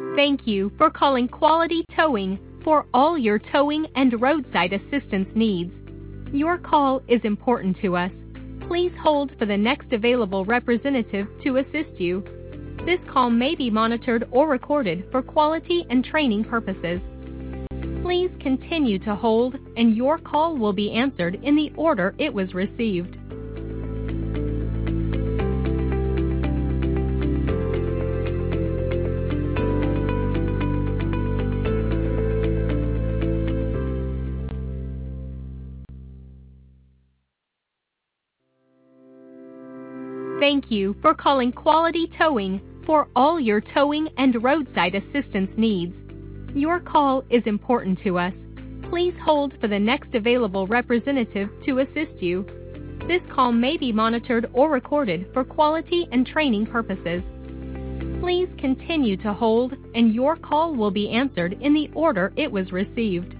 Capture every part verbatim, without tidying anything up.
Thank you for calling Quality Towing for all your towing and roadside assistance needs. Your call is important to us. Please hold for the next available representative to assist you. This call may be monitored or recorded for quality and training purposes. Please continue to hold, and your call will be answered in the order it was received. Thank you for calling Quality Towing for all your towing and roadside assistance needs. Your call is important to us. Please hold for the next available representative to assist you. This call may be monitored or recorded for quality and training purposes. Please continue to hold, and your call will be answered in the order it was received.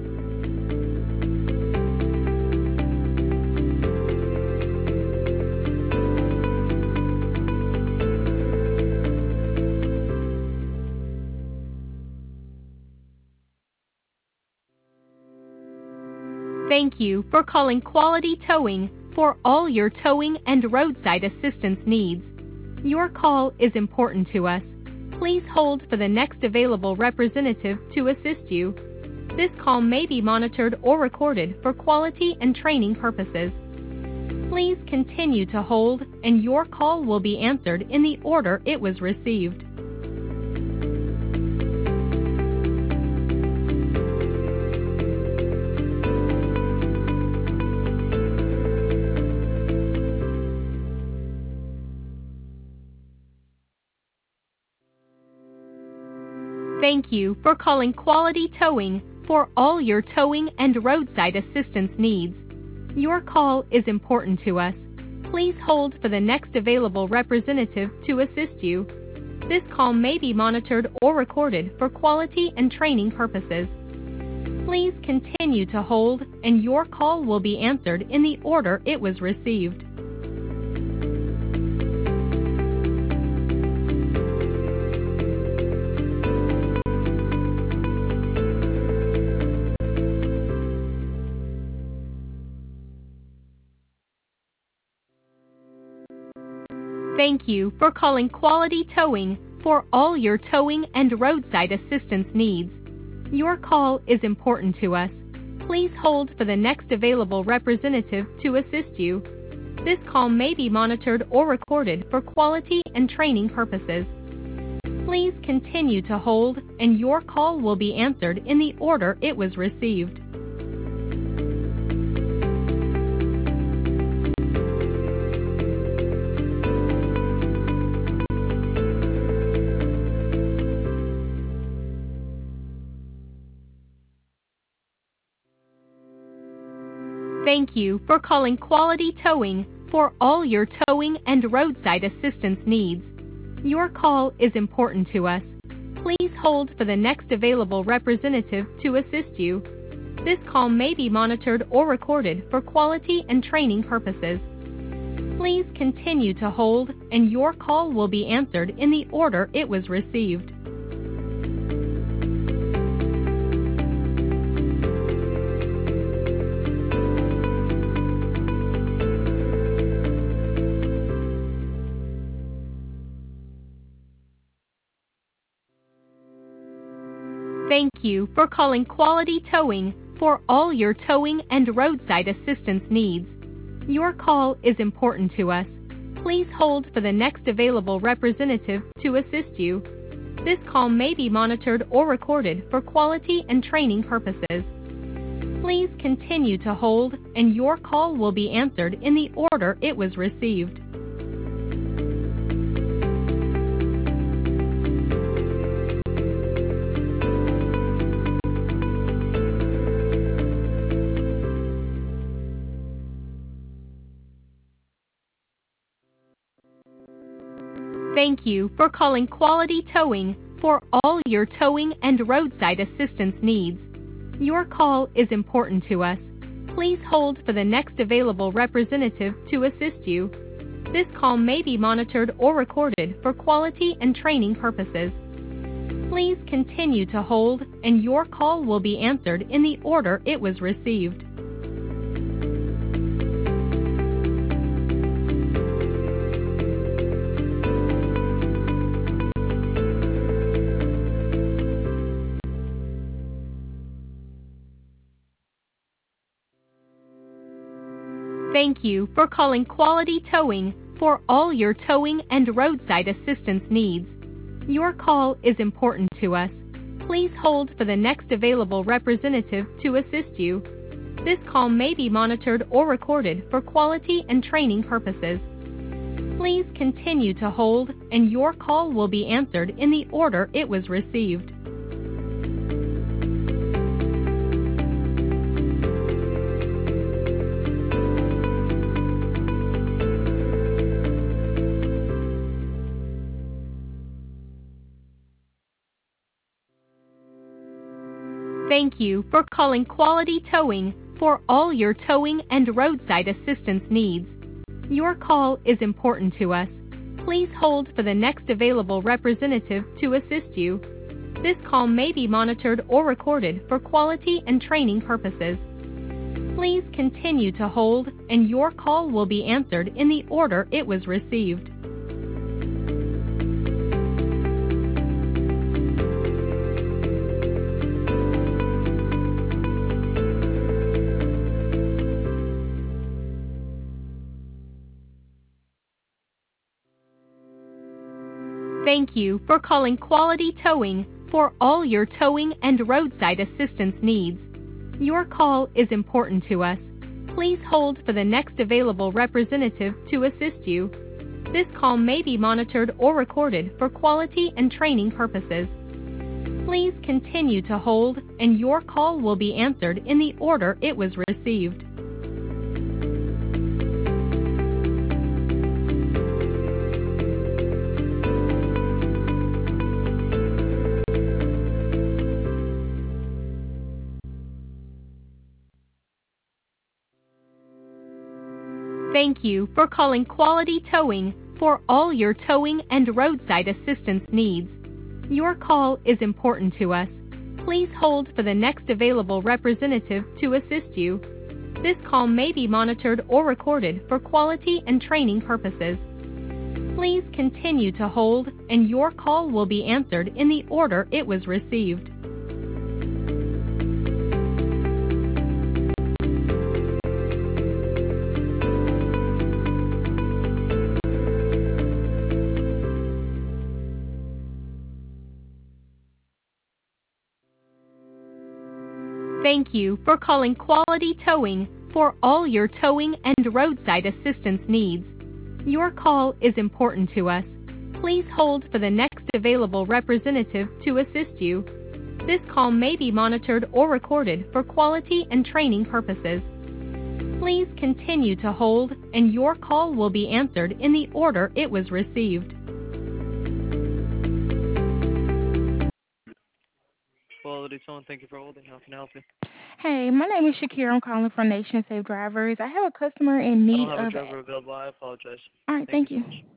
Thank you for calling Quality Towing for all your towing and roadside assistance needs. Your call is important to us. Please hold for the next available representative to assist you. This call may be monitored or recorded for quality and training purposes. Please continue to hold, and your call will be answered in the order it was received. Thank you for calling Quality Towing for all your towing and roadside assistance needs. Your call is important to us. Please hold for the next available representative to assist you. This call may be monitored or recorded for quality and training purposes. Please continue to hold, and your call will be answered in the order it was received. Thank you for calling Quality Towing for all your towing and roadside assistance needs. Your call is important to us. Please hold for the next available representative to assist you. This call may be monitored or recorded for quality and training purposes. Please continue to hold, and your call will be answered in the order it was received. Thank you for calling Quality Towing for all your towing and roadside assistance needs. Your call is important to us. Please hold for the next available representative to assist you. This call may be monitored or recorded for quality and training purposes. Please continue to hold, and your call will be answered in the order it was received. Thank you for calling Quality Towing for all your towing and roadside assistance needs. Your call is important to us. Please hold for the next available representative to assist you. This call may be monitored or recorded for quality and training purposes. Please continue to hold, and your call will be answered in the order it was received. Thank you for calling Quality Towing for all your towing and roadside assistance needs. Your call is important to us. Please hold for the next available representative to assist you. This call may be monitored or recorded for quality and training purposes. Please continue to hold, and your call will be answered in the order it was received. Thank you for calling Quality Towing for all your towing and roadside assistance needs. Your call is important to us. Please hold for the next available representative to assist you. This call may be monitored or recorded for quality and training purposes. Please continue to hold, and your call will be answered in the order it was received. Thank you for calling Quality Towing for all your towing and roadside assistance needs. Your call is important to us. Please hold for the next available representative to assist you. This call may be monitored or recorded for quality and training purposes. Please continue to hold, and your call will be answered in the order it was received. Thank you for calling Quality Towing for all your towing and roadside assistance needs. Your call is important to us. Please hold for the next available representative to assist you. This call may be monitored or recorded for quality and training purposes. Please continue to hold, and your call will be answered in the order it was received. Thank you for calling Quality Towing for all your towing and roadside assistance needs. Your call is important to us. Please hold for the next available representative to assist you. This call may be monitored or recorded for quality and training purposes. Please continue to hold, and your call will be answered in the order it was received. Thank you for calling Quality Towing for all your towing and roadside assistance needs. Your call is important to us. Please hold for the next available representative to assist you. This call may be monitored or recorded for quality and training purposes. Please continue to hold, and your call will be answered in the order it was received. Quality Tone, thank you for holding. How can I help you? Hey, my name is Shakira. I'm calling from Nation Safe Drivers. I have a customer in I don't need have a of. driver available. I apologize. All right, Thank you thank so you. much.